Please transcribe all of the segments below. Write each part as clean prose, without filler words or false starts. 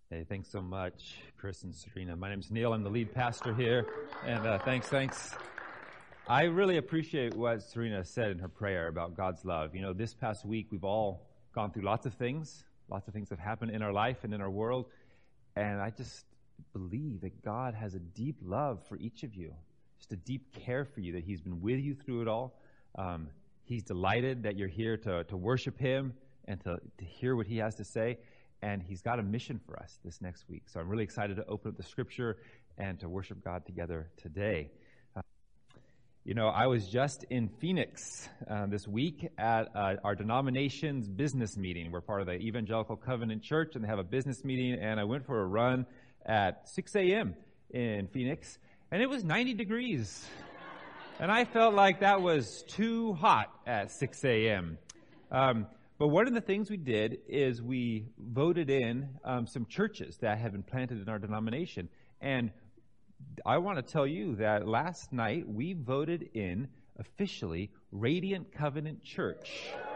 Hey, thanks so much, Chris and Serena. My name's Neil. I'm the lead pastor here. And thanks. I really appreciate what Serena said in her prayer about God's love. You know, this past week, we've all gone through lots of things. Lots of things have happened in our life and in our world. And I just believe that God has a deep love for each of you, just a deep care for you, that He's been with you through it all. He's delighted that you're here to worship Him and to hear what He has to say. And He's got a mission for us this next week. So I'm really excited to open up the Scripture and to worship God together today. I was just in Phoenix this week at our denomination's business meeting. We're part of the Evangelical Covenant Church, and they have a business meeting. And I went for a run at 6 a.m. in Phoenix, and it was 90 degrees. And I felt like that was too hot at 6 a.m. But one of the things we did is we voted in some churches that have been planted in our denomination. And I want to tell you that last night we voted in officially Radiant Covenant Church.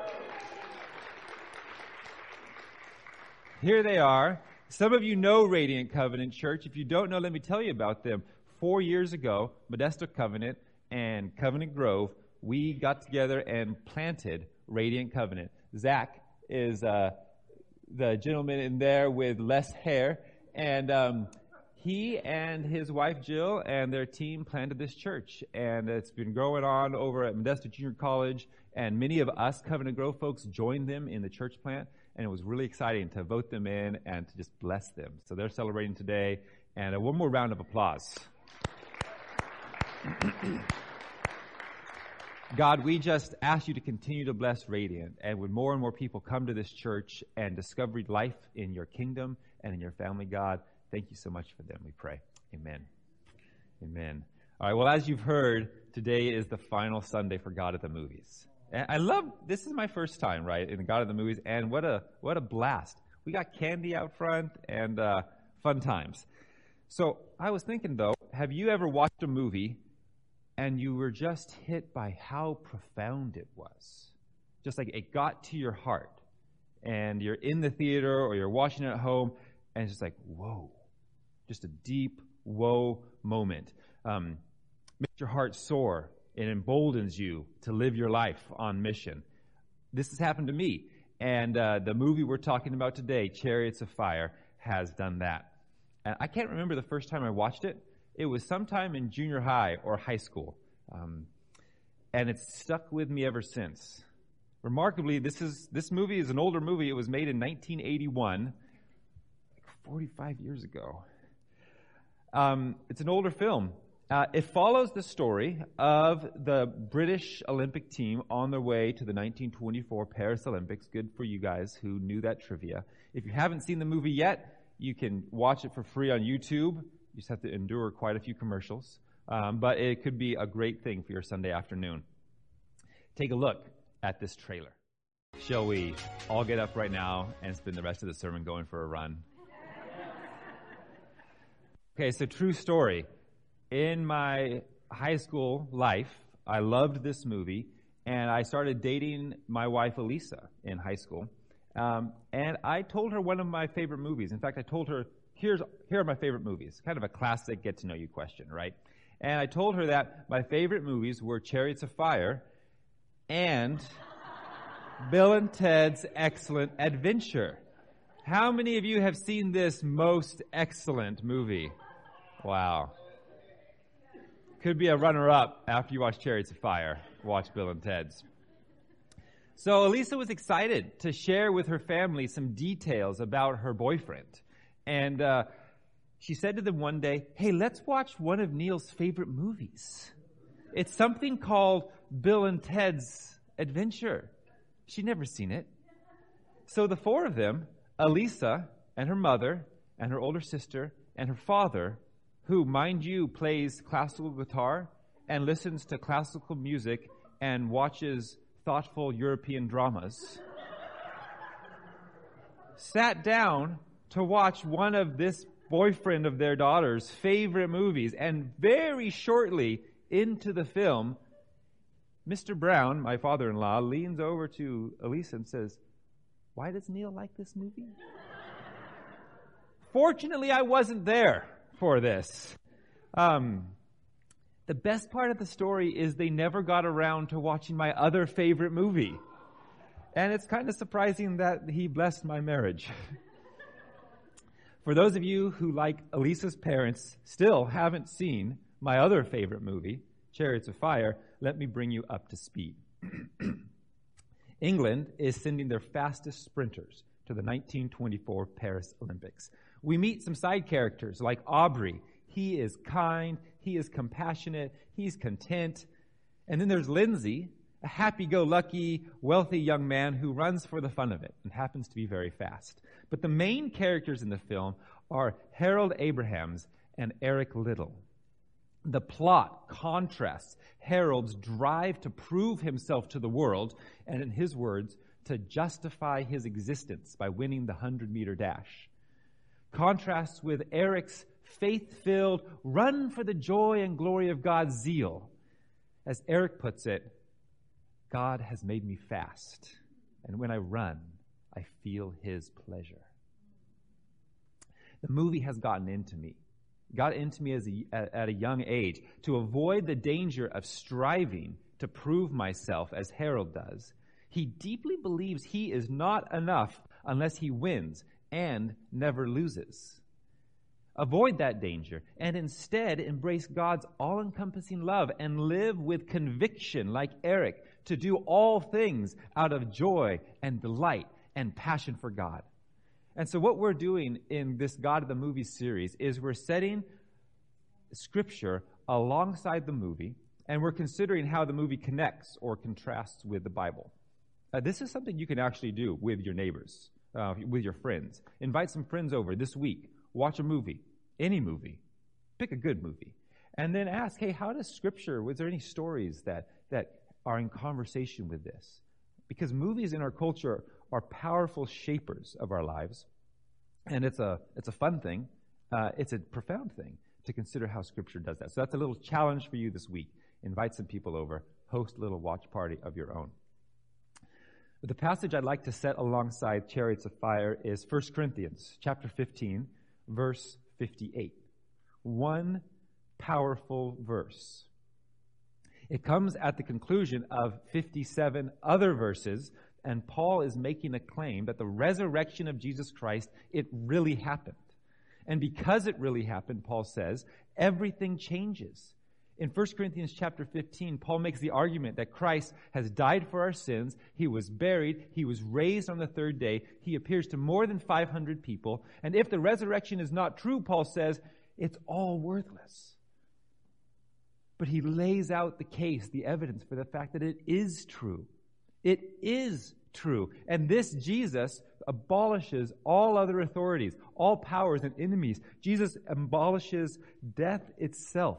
Here they are. Some of you know Radiant Covenant Church. If you don't know, let me tell you about them. 4 years ago, Modesto Covenant and Covenant Grove, we got together and planted Radiant Covenant. Zach is the gentleman in there with less hair, and he and his wife Jill and their team planted this church, and it's been growing on over at Modesto Junior College, and many of us Covenant Grove folks joined them in the church plant, and it was really exciting to vote them in and to just bless them. So they're celebrating today, and one more round of applause. God, we just ask you to continue to bless Radiant, and when more and more people come to this church and discover life in your kingdom and in your family, God, thank you so much for them, we pray. Amen. Amen. All right, well, as you've heard, today is the final Sunday for God at the Movies. And I love, this is my first time, right, in God at the Movies, and what a blast. We got candy out front and fun times. So I was thinking, though, have you ever watched a movie and you were just hit by how profound it was? Just like it got to your heart. And you're in the theater or you're watching it at home, and it's just like, whoa. Just a deep whoa moment. Makes your heart soar. It emboldens you to live your life on mission. This has happened to me. And the movie we're talking about today, Chariots of Fire, has done that. And I can't remember the first time I watched it. It was sometime in junior high or high school, and it's stuck with me ever since. Remarkably, this movie is an older movie. It was made in 1981, like 45 years ago. It's an older film. It follows the story of the British Olympic team on their way to the 1924 Paris Olympics. Good for you guys who knew that trivia. If you haven't seen the movie yet, you can watch it for free on YouTube. You just have to endure quite a few commercials. But it could be a great thing for your Sunday afternoon. Take a look at this trailer. Shall we all get up right now and spend the rest of the sermon going for a run? Okay, so true story. In my high school life, I loved this movie, and I started dating my wife, Elisa, in high school. And I told her one of my favorite movies. In fact, I told her, here are my favorite movies. Kind of a classic get-to-know-you question, right? And I told her that my favorite movies were Chariots of Fire and Bill and Ted's Excellent Adventure. How many of you have seen this most excellent movie? Wow. Could be a runner-up after you watch Chariots of Fire. Watch Bill and Ted's. So Elisa was excited to share with her family some details about her boyfriend. And she said to them one day, hey, let's watch one of Neil's favorite movies. It's something called Bill and Ted's Adventure. She'd never seen it. So the four of them, Elisa and her mother and her older sister and her father, who, mind you, plays classical guitar and listens to classical music and watches thoughtful European dramas, sat down to watch one of this boyfriend of their daughter's favorite movies. And very shortly into the film, Mr. Brown, my father-in-law, leans over to Elisa and says, why does Neil like this movie? Fortunately, I wasn't there for this. The best part of the story is they never got around to watching my other favorite movie. And it's kind of surprising that he blessed my marriage. For those of you who, like Elisa's parents, still haven't seen my other favorite movie, Chariots of Fire, let me bring you up to speed. England is sending their fastest sprinters to the 1924 Paris Olympics. We meet some side characters like Aubrey. He is kind, he is compassionate, he's content. And then there's Lindsay, a happy-go-lucky, wealthy young man who runs for the fun of it and happens to be very fast. But the main characters in the film are Harold Abrahams and Eric Liddell. The plot contrasts Harold's drive to prove himself to the world and, in his words, to justify his existence by winning the 100-meter dash. Contrasts with Eric's faith-filled, run for the joy and glory of God's zeal. As Eric puts it, God has made me fast, and when I run, I feel his pleasure. The movie has got into me at a young age. To avoid the danger of striving to prove myself as Harold does, he deeply believes he is not enough unless he wins and never loses. Avoid that danger and instead embrace God's all-encompassing love and live with conviction like Eric to do all things out of joy and delight and passion for God. And so what we're doing in this God of the Movie series is we're setting Scripture alongside the movie, and we're considering how the movie connects or contrasts with the Bible. This is something you can actually do with your neighbors, with your friends. Invite some friends over this week. Watch a movie, any movie. Pick a good movie. And then ask, hey, how does Scripture, was there any stories that are in conversation with this? Because movies in our culture are powerful shapers of our lives. And it's a fun thing. It's a profound thing to consider how Scripture does that. So that's a little challenge for you this week. Invite some people over. Host a little watch party of your own. But the passage I'd like to set alongside Chariots of Fire is 1 Corinthians chapter 15, verse 58. One powerful verse. It comes at the conclusion of 57 other verses, and Paul is making a claim that the resurrection of Jesus Christ, it really happened. And because it really happened, Paul says, everything changes. In 1 Corinthians chapter 15, Paul makes the argument that Christ has died for our sins, he was buried, he was raised on the third day, he appears to more than 500 people, and if the resurrection is not true, Paul says, it's all worthless. But he lays out the case, the evidence for the fact that it is true. It is true. And this Jesus abolishes all other authorities, all powers and enemies. Jesus abolishes death itself.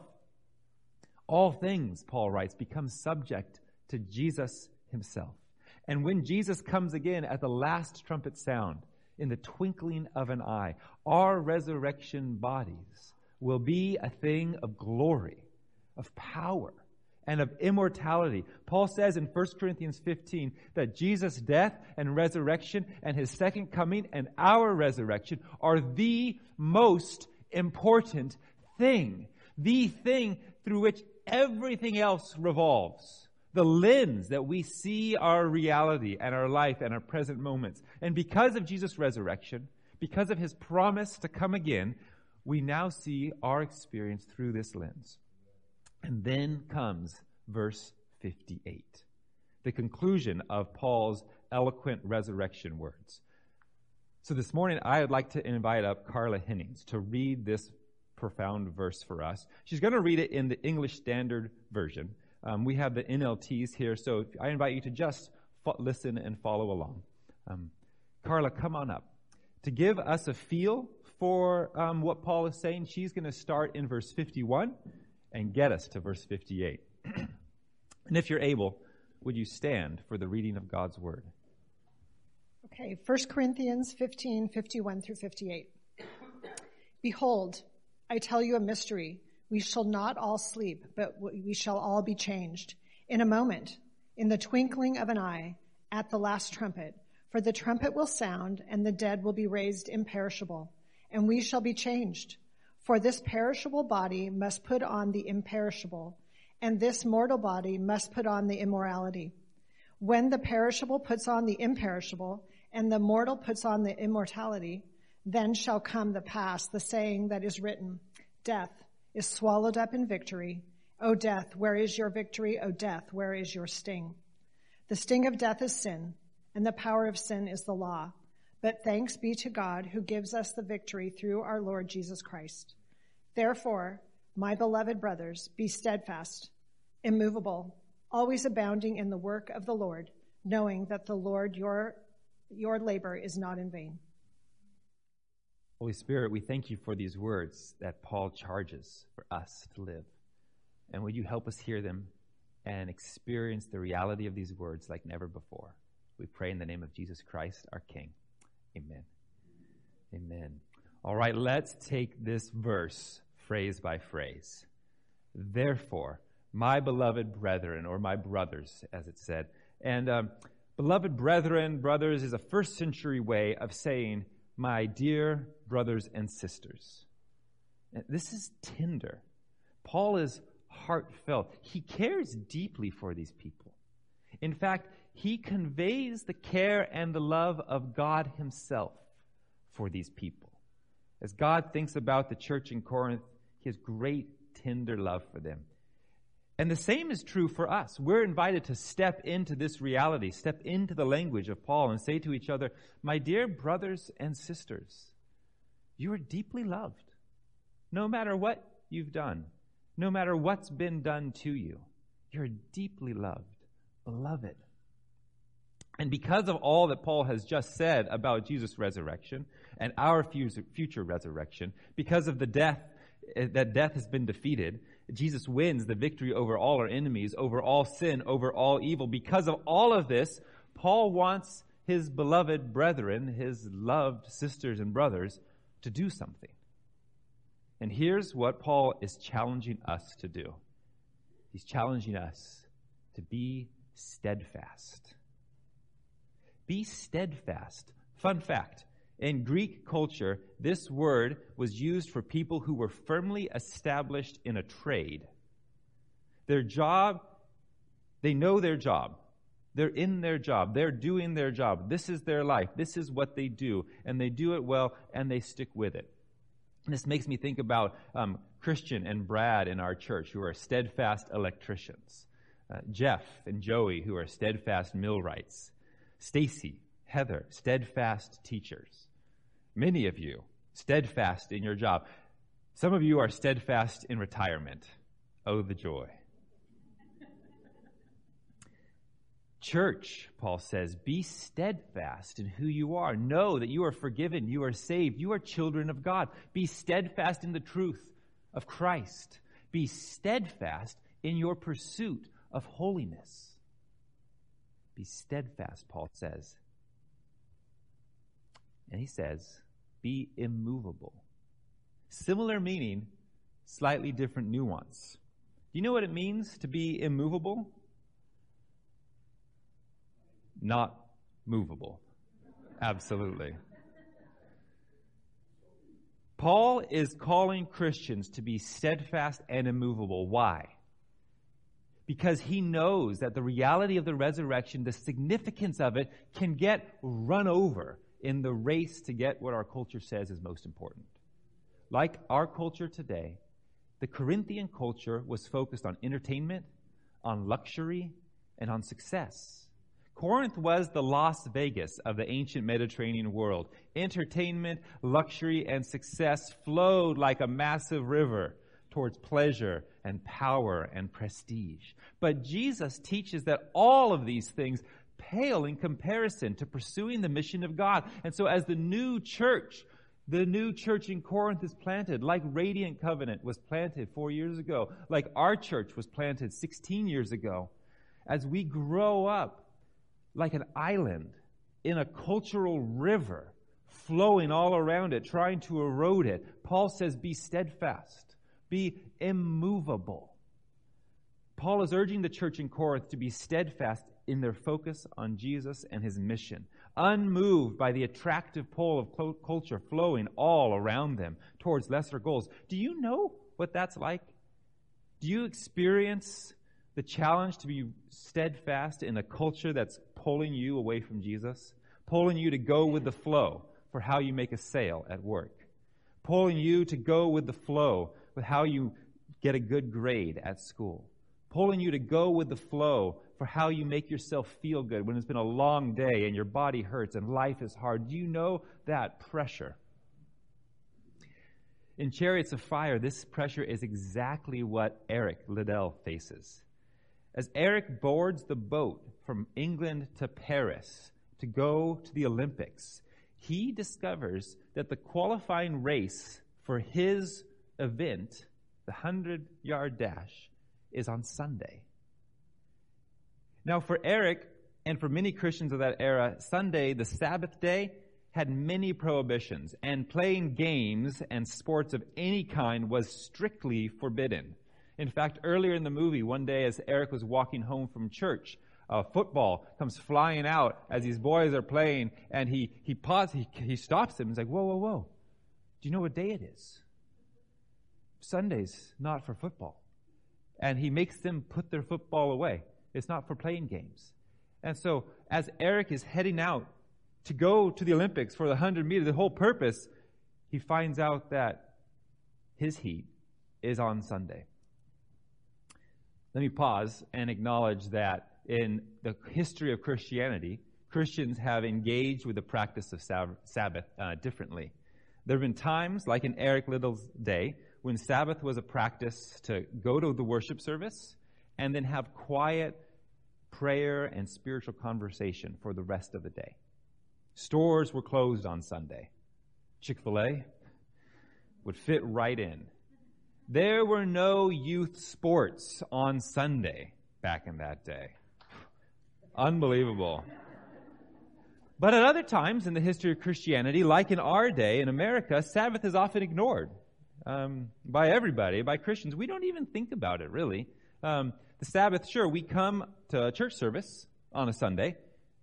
All things, Paul writes, become subject to Jesus himself. And when Jesus comes again at the last trumpet sound, in the twinkling of an eye, our resurrection bodies will be a thing of glory, of power, and of immortality. Paul says in 1 Corinthians 15 that Jesus' death and resurrection and his second coming and our resurrection are the most important thing. The thing through which everything else revolves. The lens that we see our reality and our life and our present moments. And because of Jesus' resurrection, because of his promise to come again, we now see our experience through this lens. And then comes verse 58, the conclusion of Paul's eloquent resurrection words. So this morning, I would like to invite up Carla Hennings to read this profound verse for us. She's going to read it in the English Standard Version. We have the NLTs here, so I invite you to just listen and follow along. Carla, come on up. To give us a feel for what Paul is saying, she's going to start in verse 51 and get us to verse 58. And if you're able, would you stand for the reading of God's Word? Okay, 1 Corinthians 15, 51 through 58. Behold, I tell you a mystery. We shall not all sleep, but we shall all be changed. In a moment, in the twinkling of an eye, at the last trumpet. For the trumpet will sound, and the dead will be raised imperishable, and we shall be changed. For this perishable body must put on the imperishable, and this mortal body must put on the immorality. When the perishable puts on the imperishable, and the mortal puts on the immortality, then shall come the pass the saying that is written, Death is swallowed up in victory. O death, where is your victory? O death, where is your sting? The sting of death is sin, and the power of sin is the law. But thanks be to God who gives us the victory through our Lord Jesus Christ. Therefore, my beloved brothers, be steadfast, immovable, always abounding in the work of the Lord, knowing that the Lord your labor is not in vain. Holy Spirit, we thank you for these words that Paul charges for us to live. And would you help us hear them and experience the reality of these words like never before? We pray in the name of Jesus Christ, our King. Amen. Amen. All right, let's take this verse phrase by phrase. Therefore, my beloved brethren, or my brothers, as it said. And beloved brethren, brothers, is a first century way of saying, my dear brothers and sisters. This is tender. Paul is heartfelt. He cares deeply for these people. In fact, he conveys the care and the love of God himself for these people. As God thinks about the church in Corinth, he has great, tender love for them. And the same is true for us. We're invited to step into this reality, step into the language of Paul and say to each other, my dear brothers and sisters, you are deeply loved. No matter what you've done, no matter what's been done to you, you're deeply loved, beloved. And because of all that Paul has just said about Jesus' resurrection and our future resurrection, because of the death has been defeated, Jesus wins the victory over all our enemies, over all sin, over all evil. Because of all of this, Paul wants his beloved brethren, his loved sisters and brothers, to do something. And here's what Paul is challenging us to do. He's challenging us to be steadfast. Be steadfast. Fun fact, in Greek culture, this word was used for people who were firmly established in a trade. Their job, they know their job. They're in their job. They're doing their job. This is their life. This is what they do. And they do it well, and they stick with it. And this makes me think about Christian and Brad in our church, who are steadfast electricians. Jeff and Joey, who are steadfast millwrights. Stacy, Heather, steadfast teachers. Many of you, steadfast in your job. Some of you are steadfast in retirement. Oh, the joy. Church, Paul says, be steadfast in who you are. Know that you are forgiven, you are saved, you are children of God. Be steadfast in the truth of Christ. Be steadfast in your pursuit of holiness. Be steadfast, Paul says. And he says, be immovable. Similar meaning, slightly different nuance. Do you know what it means to be immovable? Not movable. Absolutely. Paul is calling Christians to be steadfast and immovable. Why? Because he knows that the reality of the resurrection, the significance of it, can get run over in the race to get what our culture says is most important. Like our culture today, the Corinthian culture was focused on entertainment, on luxury, and on success. Corinth was the Las Vegas of the ancient Mediterranean world. Entertainment, luxury, and success flowed like a massive river towards pleasure and power and prestige. But Jesus teaches that all of these things pale in comparison to pursuing the mission of God. And so as the new church in Corinth is planted, like Radiant Covenant was planted 4 years ago, like our church was planted 16 years ago, as we grow up like an island in a cultural river flowing all around it, trying to erode it, Paul says, be steadfast, be immovable. Paul is urging the church in Corinth to be steadfast in their focus on Jesus and his mission, unmoved by the attractive pull of culture flowing all around them towards lesser goals. Do you know what that's like? Do you experience the challenge to be steadfast in a culture that's pulling you away from Jesus, pulling you to go with the flow for how you make a sale at work, pulling you to go with the flow with how you get a good grade at school, pulling you to go with the flow for how you make yourself feel good when it's been a long day and your body hurts and life is hard? Do you know that pressure? In Chariots of Fire, this pressure is exactly what Eric Liddell faces. As Eric boards the boat from England to Paris to go to the Olympics, he discovers that the qualifying race for his event, the 100-yard dash, is on Sunday. Now, for Eric and for many Christians of that era, Sunday, the Sabbath day, had many prohibitions, and playing games and sports of any kind was strictly forbidden. In fact, earlier in the movie, one day as Eric was walking home from church, a football comes flying out as these boys are playing, and he pauses, he stops them. He's like, whoa, whoa, whoa. Do you know what day it is? Sunday's not for football. And he makes them put their football away. It's not for playing games. And so, as Eric is heading out to go to the Olympics for the 100 meters, the whole purpose, he finds out that his heat is on Sunday. Let me pause and acknowledge that in the history of Christianity, Christians have engaged with the practice of Sabbath differently. There have been times, like in Eric Liddell's day, when Sabbath was a practice to go to the worship service and then have quiet prayer and spiritual conversation for the rest of the day. Stores were closed on Sunday. Chick-fil-A would fit right in. There were no youth sports on Sunday back in that day. Unbelievable. But at other times in the history of Christianity, like in our day in America, Sabbath is often ignored by everybody, by Christians. We don't even think about it, really. The Sabbath, sure, we come to a church service on a Sunday.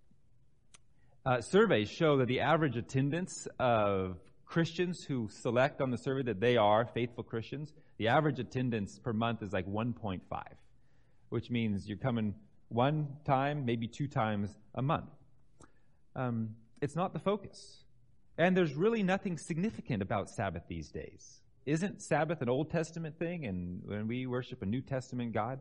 Surveys show that the average attendance of Christians who select on the survey that they are faithful Christians, the average attendance per month is like 1.5, which means you're coming one time, maybe two times a month. It's not the focus. And there's really nothing significant about Sabbath these days. Isn't Sabbath an Old Testament thing, and when we worship a New Testament God?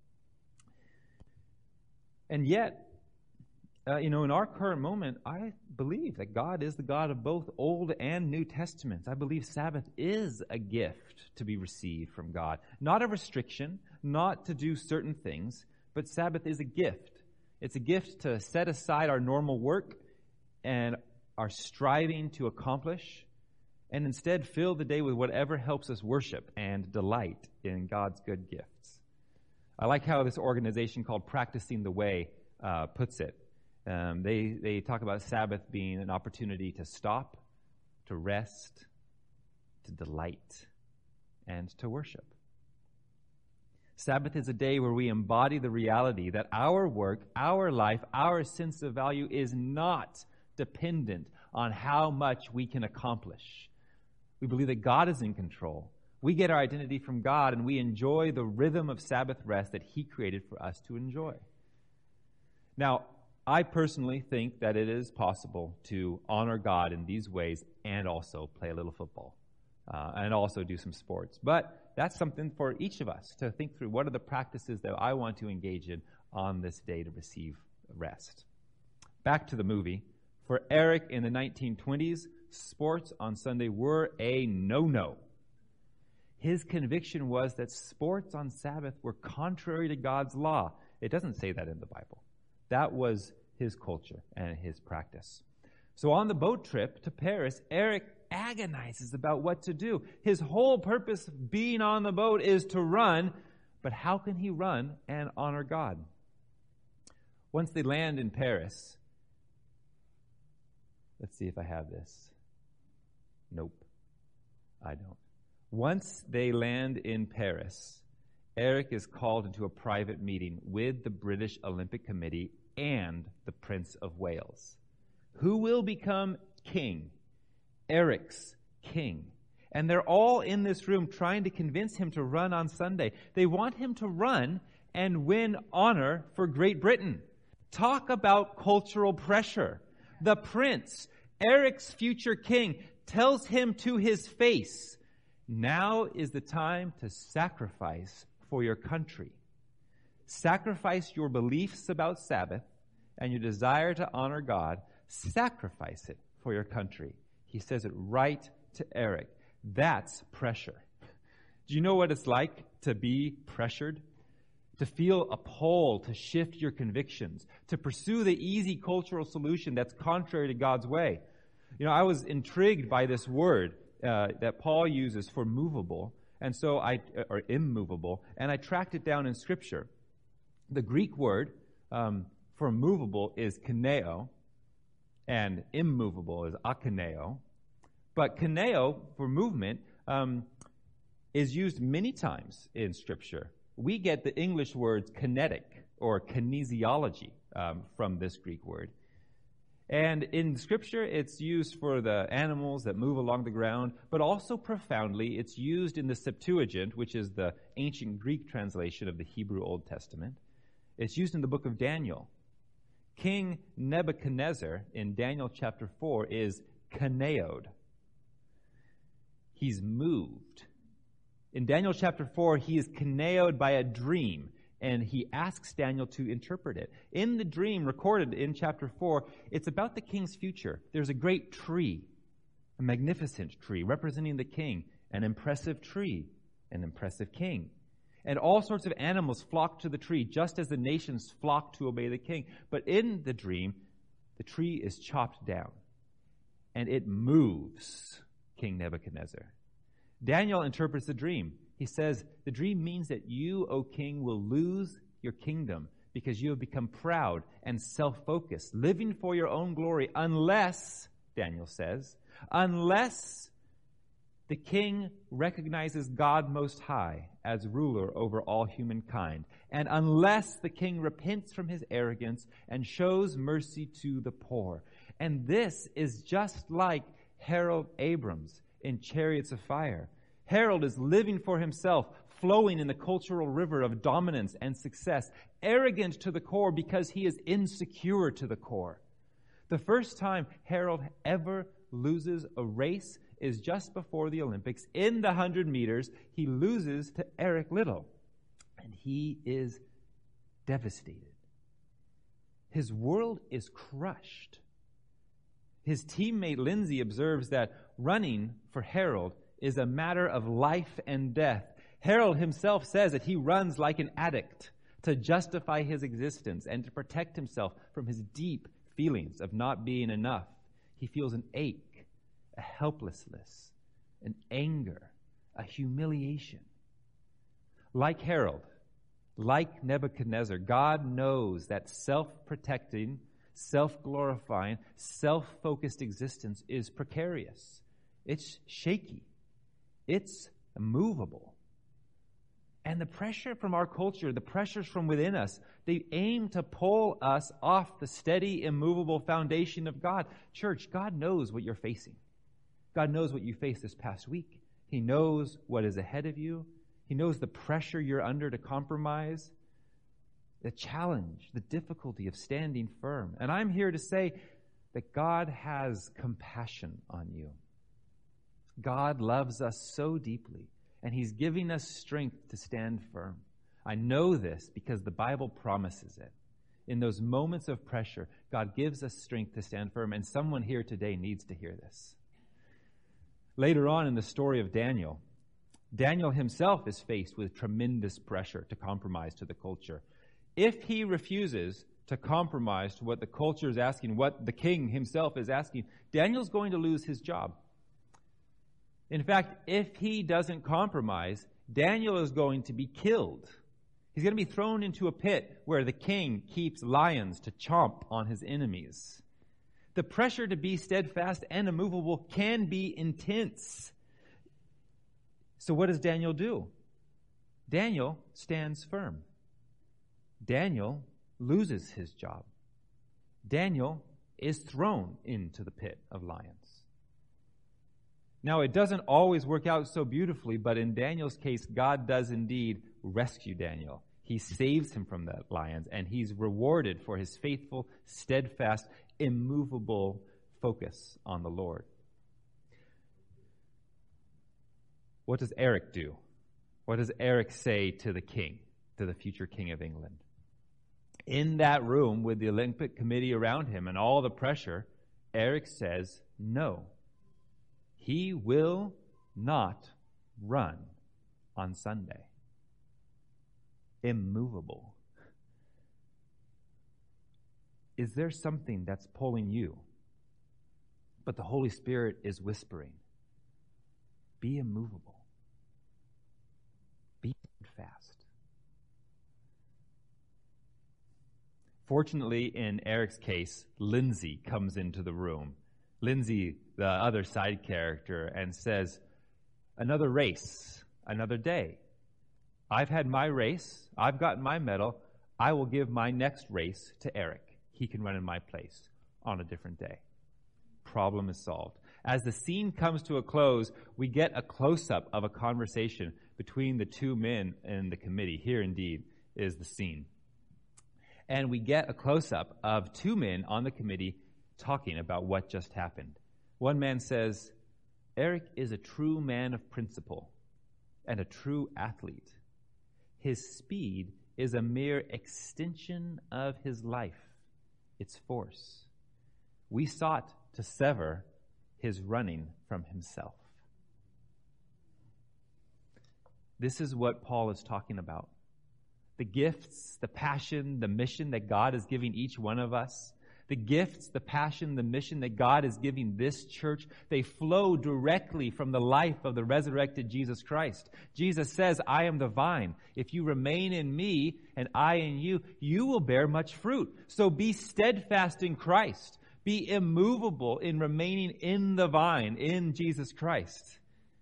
And yet, in our current moment, I believe that God is the God of both Old and New Testaments. I believe Sabbath is a gift to be received from God. Not a restriction, not to do certain things, but Sabbath is a gift. It's a gift to set aside our normal work and our striving to accomplish, and instead fill the day with whatever helps us worship and delight in God's good gifts. I like how this organization called Practicing the Way puts it. They talk about Sabbath being an opportunity to stop, to rest, to delight, and to worship. Sabbath is a day where we embody the reality that our work, our life, our sense of value is not dependent on how much we can accomplish. We believe that God is in control. We get our identity from God, and we enjoy the rhythm of Sabbath rest that He created for us to enjoy. Now, I personally think that it is possible to honor God in these ways and also play a little football and also do some sports. But that's something for each of us to think through. What are the practices that I want to engage in on this day to receive rest? Back to the movie. For Eric in the 1920s, sports on Sunday were a no-no. His conviction was that sports on Sabbath were contrary to God's law. It doesn't say that in the Bible. That was his culture and his practice. So on the boat trip to Paris, Eric agonizes about what to do. His whole purpose being on the boat is to run, but how can he run and honor God? Once they land in Paris, let's see if I have this. Nope, I don't. Once they land in Paris, Eric is called into a private meeting with the British Olympic Committee and the Prince of Wales. Who will become king? Eric's king. And they're all in this room trying to convince him to run on Sunday. They want him to run and win honor for Great Britain. Talk about cultural pressure. The prince, Eric's future king, tells him to his face, now is the time to sacrifice for your country. Sacrifice your beliefs about Sabbath and your desire to honor God. Sacrifice it for your country. He says it right to Eric. That's pressure. Do you know what it's like to be pressured? To feel a pull to shift your convictions, to pursue the easy cultural solution that's contrary to God's way. You know, I was intrigued by this word that Paul uses for movable, or immovable, and I tracked it down in Scripture. The Greek word for movable is kineo, and immovable is akineo. But kineo, for movement, is used many times in Scripture. We get the English words kinetic or kinesiology from this Greek word. And in Scripture, it's used for the animals that move along the ground, but also profoundly, it's used in the Septuagint, which is the ancient Greek translation of the Hebrew Old Testament. It's used in the book of Daniel. King Nebuchadnezzar in Daniel chapter 4 is kineoed. He's moved. In Daniel chapter 4, he is kineoed by a dream, and he asks Daniel to interpret it. In the dream recorded in chapter 4, it's about the king's future. There's a great tree, a magnificent tree representing the king, an impressive tree, an impressive king. And all sorts of animals flock to the tree, just as the nations flock to obey the king. But in the dream, the tree is chopped down, and it moves King Nebuchadnezzar. Daniel interprets the dream. He says, the dream means that you, O king, will lose your kingdom because you have become proud and self-focused, living for your own glory, unless, Daniel says, unless the king recognizes God Most High as ruler over all humankind, and unless the king repents from his arrogance and shows mercy to the poor. And this is just like Harold Abrams in Chariots of Fire. Harold is living for himself, flowing in the cultural river of dominance and success, arrogant to the core because he is insecure to the core. The first time Harold ever loses a race is just before the Olympics. In the 100 meters, he loses to Eric Liddell, and he is devastated. His world is crushed. His teammate Lindsay observes that running for Harold is a matter of life and death. Harold himself says that he runs like an addict to justify his existence and to protect himself from his deep feelings of not being enough. He feels an ache, a helplessness, an anger, a humiliation. Like Harold, like Nebuchadnezzar, God knows that self-protecting, self-glorifying, self-focused existence is precarious. It's shaky. It's immovable. And the pressure from our culture, the pressures from within us, they aim to pull us off the steady, immovable foundation of God. Church, God knows what you're facing. God knows what you faced this past week. He knows what is ahead of you. He knows the pressure you're under to compromise, the challenge, the difficulty of standing firm. And I'm here to say that God has compassion on you. God loves us so deeply, and He's giving us strength to stand firm. I know this because the Bible promises it. In those moments of pressure, God gives us strength to stand firm, and someone here today needs to hear this. Later on in the story of Daniel, Daniel himself is faced with tremendous pressure to compromise to the culture. If he refuses to compromise to what the culture is asking, what the king himself is asking, Daniel's going to lose his job. In fact, if he doesn't compromise, Daniel is going to be killed. He's going to be thrown into a pit where the king keeps lions to chomp on his enemies. The pressure to be steadfast and immovable can be intense. So what does Daniel do? Daniel stands firm. Daniel loses his job. Daniel is thrown into the pit of lions. Now, it doesn't always work out so beautifully, but in Daniel's case, God does indeed rescue Daniel. He saves him from the lions, and he's rewarded for his faithful, steadfast, immovable focus on the Lord. What does Eric do? What does Eric say to the king, to the future king of England? In that room with the Olympic Committee around him and all the pressure, Eric says no. He will not run on Sunday. Immovable. Is there something that's pulling you? But the Holy Spirit is whispering, be immovable. Be fast. Fortunately, in Eric's case, Lindsay comes into the room. Lindsay, the other side character, and says, another race, another day. I've had my race. I've gotten my medal. I will give my next race to Eric. He can run in my place on a different day. Problem is solved. As the scene comes to a close, we get a close-up of a conversation between the two men in the committee. Here, indeed, is the scene. And we get a close-up of two men on the committee talking about what just happened. One man says, Eric is a true man of principle and a true athlete. His speed is a mere extension of his life, its force. We sought to sever his running from himself. This is what Paul is talking about. The gifts, the passion, the mission that God is giving each one of us, the gifts, the passion, the mission that God is giving this church, they flow directly from the life of the resurrected Jesus Christ. Jesus says, I am the vine. If you remain in me and I in you, you will bear much fruit. So be steadfast in Christ. Be immovable in remaining in the vine, in Jesus Christ.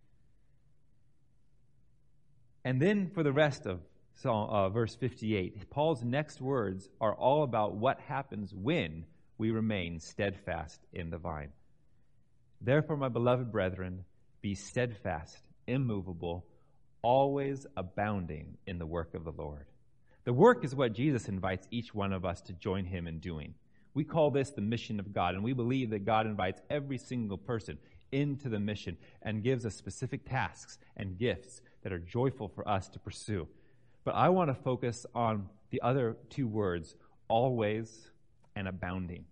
And then for the rest of verse 58, Paul's next words are all about what happens when we remain steadfast in the vine. Therefore, my beloved brethren, be steadfast, immovable, always abounding in the work of the Lord. The work is what Jesus invites each one of us to join him in doing. We call this the mission of God, and we believe that God invites every single person into the mission and gives us specific tasks and gifts that are joyful for us to pursue. But I want to focus on the other two words, always and abounding.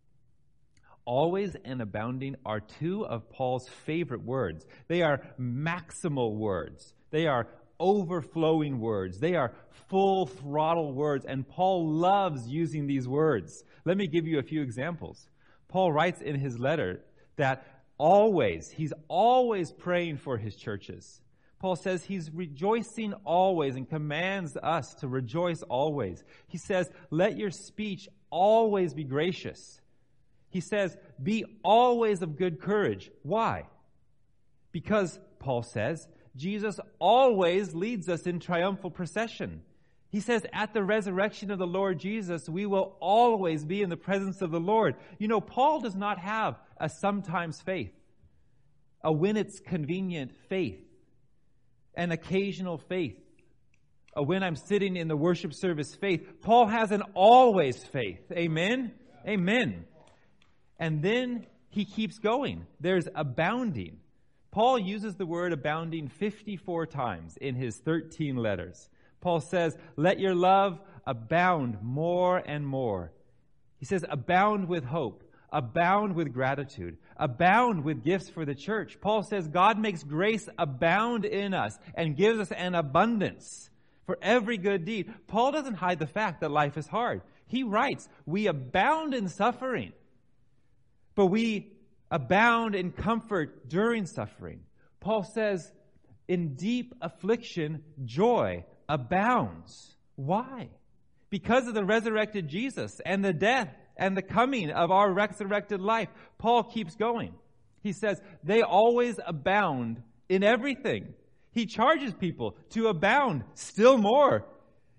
Always and abounding are two of Paul's favorite words. They are maximal words. They are overflowing words. They are full throttle words, and Paul loves using these words. Let me give you a few examples. Paul writes in his letter that he's always praying for his churches. Paul says he's rejoicing always and commands us to rejoice always. He says, let your speech always be gracious. He says, be always of good courage. Why? Because, Paul says, Jesus always leads us in triumphal procession. He says, at the resurrection of the Lord Jesus, we will always be in the presence of the Lord. You know, Paul does not have a sometimes faith, a when it's convenient faith, an occasional faith, a when I'm sitting in the worship service faith. Paul has an always faith. Amen? Amen. And then he keeps going. There's abounding. Paul uses the word abounding 54 times in his 13 letters. Paul says, let your love abound more and more. He says, abound with hope, abound with gratitude, abound with gifts for the church. Paul says, God makes grace abound in us and gives us an abundance for every good deed. Paul doesn't hide the fact that life is hard. He writes, we abound in suffering, but we abound in comfort during suffering. Paul says, in deep affliction, joy abounds. Why? Because of the resurrected Jesus and the death and the coming of our resurrected life. Paul keeps going. He says, they always abound in everything. He charges people to abound still more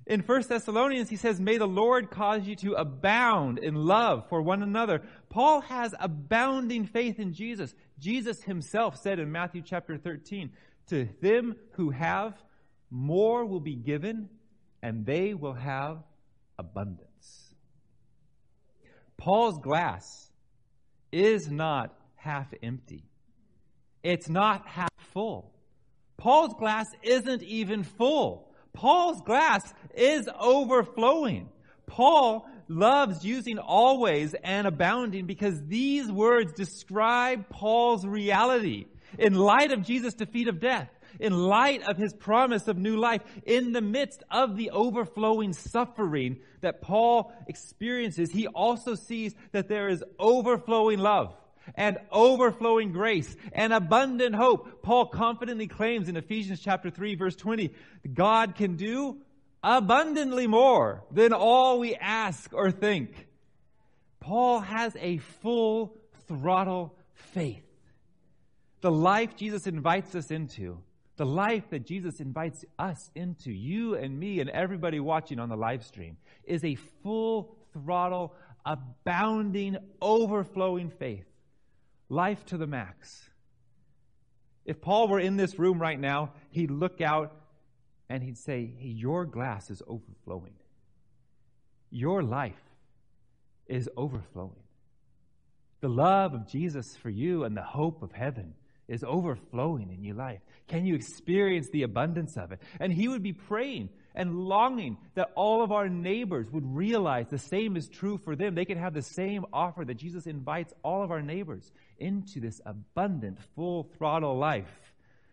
In 1 Thessalonians, he says, may the Lord cause you to abound in love for one another. Paul has abounding faith in Jesus. Jesus himself said in Matthew chapter 13, to them who have, more will be given, and they will have abundance. Paul's glass is not half empty. It's not half full. Paul's glass isn't even full. Paul's glass is overflowing. Paul loves using always and abounding because these words describe Paul's reality. In light of Jesus' defeat of death, in light of his promise of new life, in the midst of the overflowing suffering that Paul experiences, he also sees that there is overflowing love and overflowing grace and abundant hope. Paul confidently claims in Ephesians chapter 3, verse 20, God can do abundantly more than all we ask or think. Paul has a full throttle faith. The life Jesus invites us into, the life that Jesus invites us into, you and me and everybody watching on the live stream, is a full throttle, abounding, overflowing faith. Life to the max. If Paul were in this room right now, he'd look out and he'd say, hey, your glass is overflowing. Your life is overflowing. The love of Jesus for you and the hope of heaven is overflowing in your life. Can you experience the abundance of it? And he would be praying and longing that all of our neighbors would realize the same is true for them. They can have the same offer that Jesus invites all of our neighbors into this abundant, full throttle life.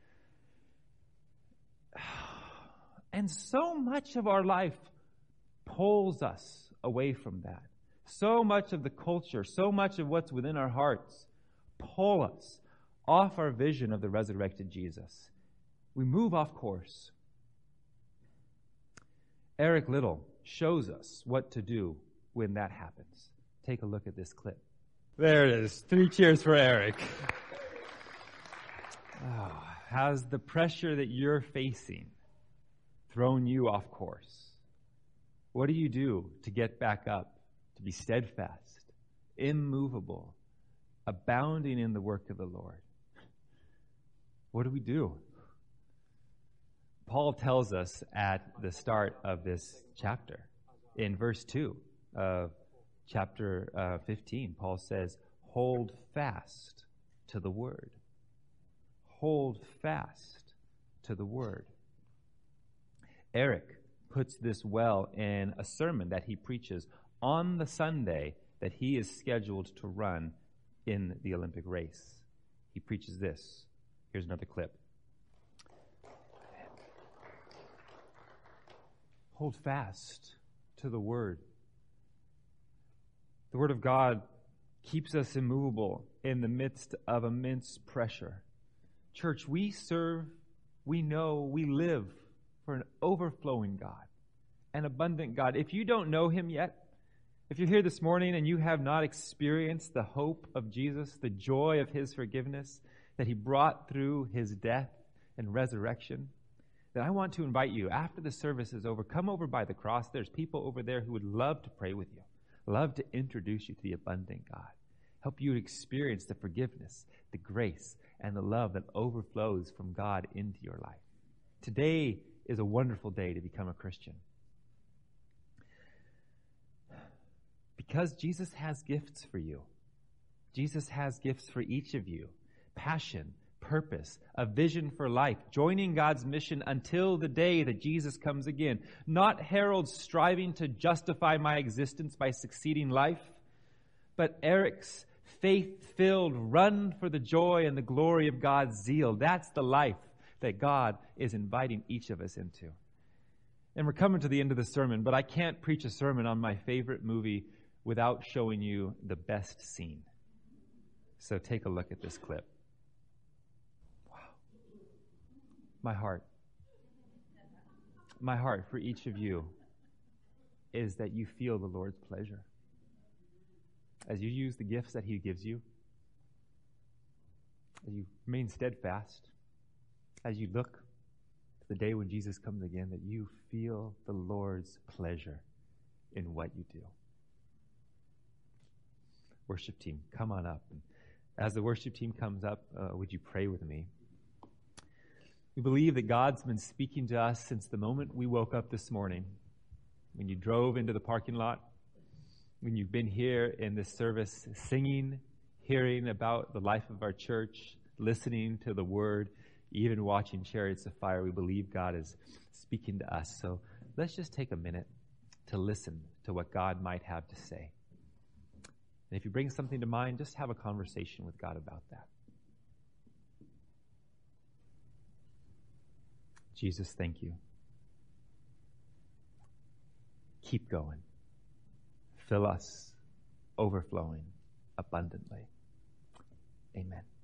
And so much of our life pulls us away from that. So much of the culture, so much of what's within our hearts pull us off our vision of the resurrected Jesus. We move off course. Eric Liddell shows us what to do when that happens. Take a look at this clip. There it is. 3 cheers for Eric. Oh, has the pressure that you're facing thrown you off course? What do you do to get back up, to be steadfast, immovable, abounding in the work of the Lord? What do we do? Paul tells us at the start of this chapter, in verse 2 of chapter 15, Paul says, hold fast to the word. Hold fast to the word. Eric puts this well in a sermon that he preaches on the Sunday that he is scheduled to run in the Olympic race. He preaches this. Here's another clip. Hold fast to the Word. The Word of God keeps us immovable in the midst of immense pressure. Church, we serve, we know, we live for an overflowing God, an abundant God. If you don't know Him yet, if you're here this morning and you have not experienced the hope of Jesus, the joy of His forgiveness that He brought through His death and resurrection, then I want to invite you, after the service is over, come over by the cross. There's people over there who would love to pray with you, love to introduce you to the abundant God, help you experience the forgiveness, the grace, and the love that overflows from God into your life. Today is a wonderful day to become a Christian. Because Jesus has gifts for you. Jesus has gifts for each of you. Passion, purpose, a vision for life, joining God's mission until the day that Jesus comes again. Not heralds striving to justify my existence by succeeding life, but Eric's faith-filled run for the joy and the glory of God's zeal. That's the life that God is inviting each of us into. And we're coming to the end of the sermon, but I can't preach a sermon on my favorite movie without showing you the best scene. So take a look at this clip. Wow. My heart for each of you is that you feel the Lord's pleasure as you use the gifts that He gives you, as you remain steadfast, as you look the day when Jesus comes again, that you feel the Lord's pleasure in what you do. Worship team, come on up. And as the worship team comes up, would you pray with me? We believe that God's been speaking to us since the moment we woke up this morning. When you drove into the parking lot, when you've been here in this service singing, hearing about the life of our church, listening to the word, even watching Chariots of Fire, we believe God is speaking to us. So let's just take a minute to listen to what God might have to say. And if you bring something to mind, just have a conversation with God about that. Jesus, thank you. Keep going. Fill us overflowing abundantly. Amen.